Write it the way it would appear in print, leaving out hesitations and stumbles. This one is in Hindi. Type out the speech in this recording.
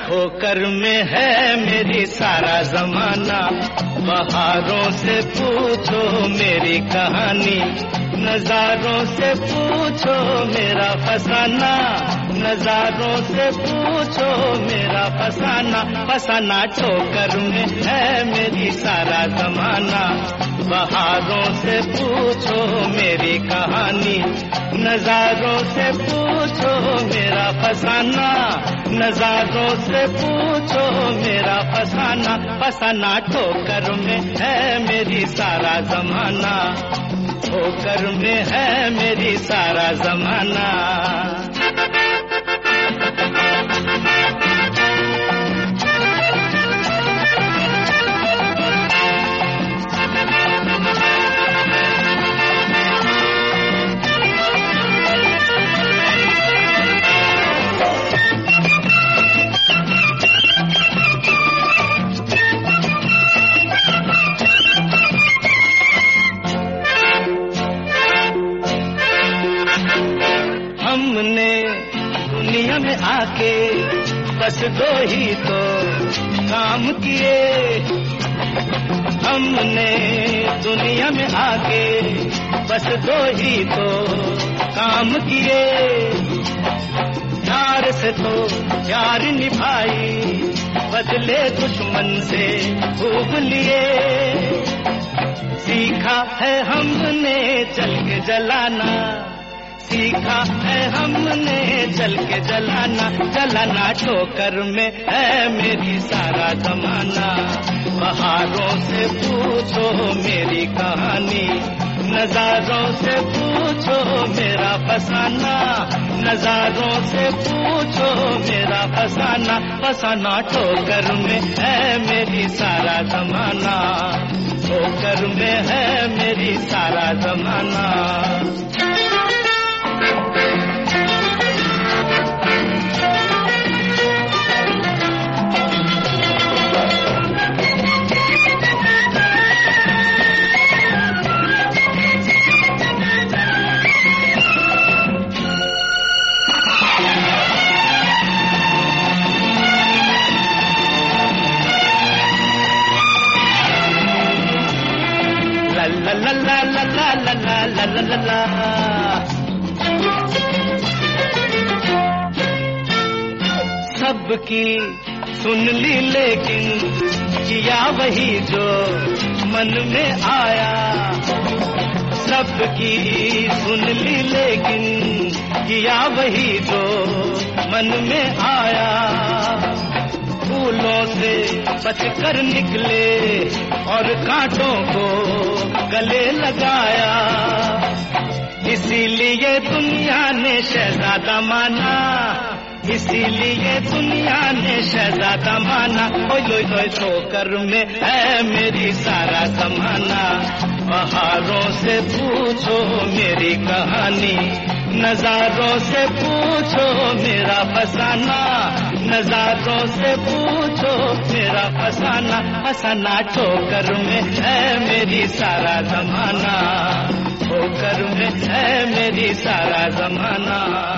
ठोकर में है मेरी सारा जमाना, बहारों से पूछो मेरी कहानी, नजारों से पूछो मेरा फसाना, नजारों से पूछो मेरा फसाना, फसाना ठोकर में है मेरी सारा जमाना, बहारों से पूछो मेरी कहानी, नजारों से पूछो मेरा फसाना, नजारों से पूछो मेरा फसाना, फसाना ठोकर में है मेरी सारा जमाना, ठोकर में है मेरी सारा जमाना। हमने दुनिया में आके बस दो ही तो काम किए, हमने दुनिया में आके बस दो ही तो काम किए, प्यार से तो प्यार निभाई, बदले दुश्मन से खूब लिए, सीखा है हमने चल के जलाना, सीखा है हमने चल के जलाना, जलाना ठोकर में है मेरी सारा जमाना, बहारों से पूछो मेरी कहानी, नजारों से पूछो मेरा फसाना, नजारों से पूछो मेरा फसाना, फसाना ठोकर में है मेरी सारा जमाना, ठोकर में है मेरी सारा जमाना। La la la la la la la la la la la, सबकी सुन ली लेकिन किया वही जो मन में आया, सबकी सुन ली लेकिन किया वही जो मन में आया, फूलों से बचकर निकले और कांटों को गले लगाया, इसीलिए दुनिया ने शहजादा माना, इसीलिए दुनिया ने शहजादा माना, ओए ओए ठोकर में है मेरी सारा जमाना, बहारों से पूछो मेरी कहानी, नजारों से पूछो मेरा फसाना, नजारों से पूछो मेरा फसाना, फसाना ठोकर में है मेरी सारा जमाना, ठोकर में है मेरी सारा जमाना।